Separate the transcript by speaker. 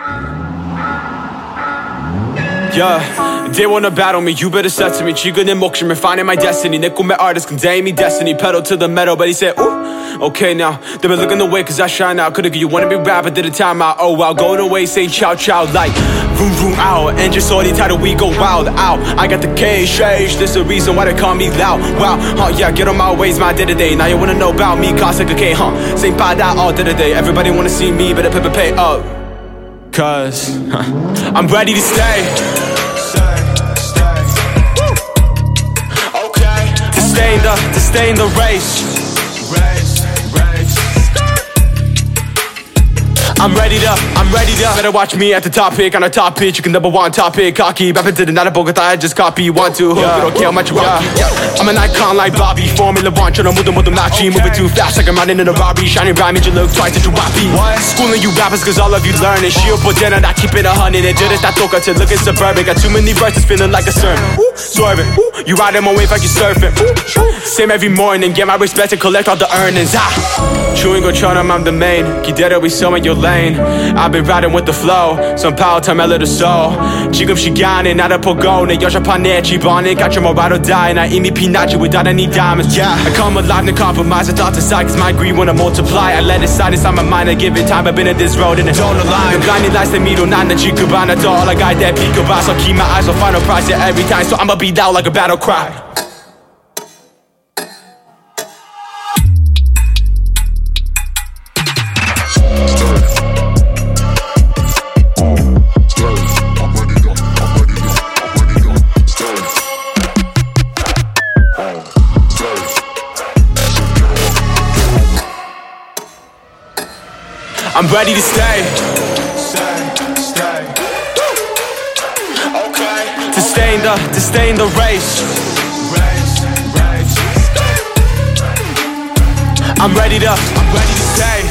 Speaker 1: Yeah, they wanna battle me, you better set to me. 지근의 목숨, refining my destiny. 내 꿈의 artist, contain me destiny. Pedal to the metal, but he said, ooh, okay now. They been looking away cause I shine out. Could've you wanna be rapper, did a time out. Oh wow, going away, say chow chow. Like, vroom vroom out. And just saw the title, we go wild out. I got the K-Shage, this the reason why they call me loud. Wow, yeah, get on my ways, my day-to-day. Now you wanna know about me, cause like a K, Same by that all day-to-day. Everybody wanna see me, better pay up. Cause I'm ready to stay. Okay. To stay in the race. I'm ready to Better watch me at the top pick on a top pitch. You can number one topic. Cocky, rapping to the night of Bogota. I just copy. 1, 2, hook. You don't care how much you rocky. I'm an icon like Bobby. Formula 1, tryna move the matchy. Moving too fast like I'm riding in a Rari. Shining rhyme, made you look twice at your wappy. Schooling you rappers cause all of you learning. Shield but then I keep it 100. And just that toka to look at suburban. Got too many verses feeling like a sermon. Swerving, you riding my wave like you surfing. Same every morning, get my respect and collect all the earnings. Chewing gon' try I'm the main. 기대려 있어 in your lane. I've been riding with the flow. Some power time I let it soul. 지금 시간에 나를 보고 내 여자판 내 집안에 got your ride or die. 나 이미 피나지 without any diamonds. I come alive, no compromise. I thought aside cause my greed wanna multiply. I let it slide inside my mind. I give it time. I've been in this road and it don't align. The blinding lights that 미로 난 지금 안 하도 all I got that peekaboo. So keep my eyes on final price yeah, every time. So I'ma be loud like a battle cry. I'm ready to stay. Okay. To stay in the race. I'm ready to stay.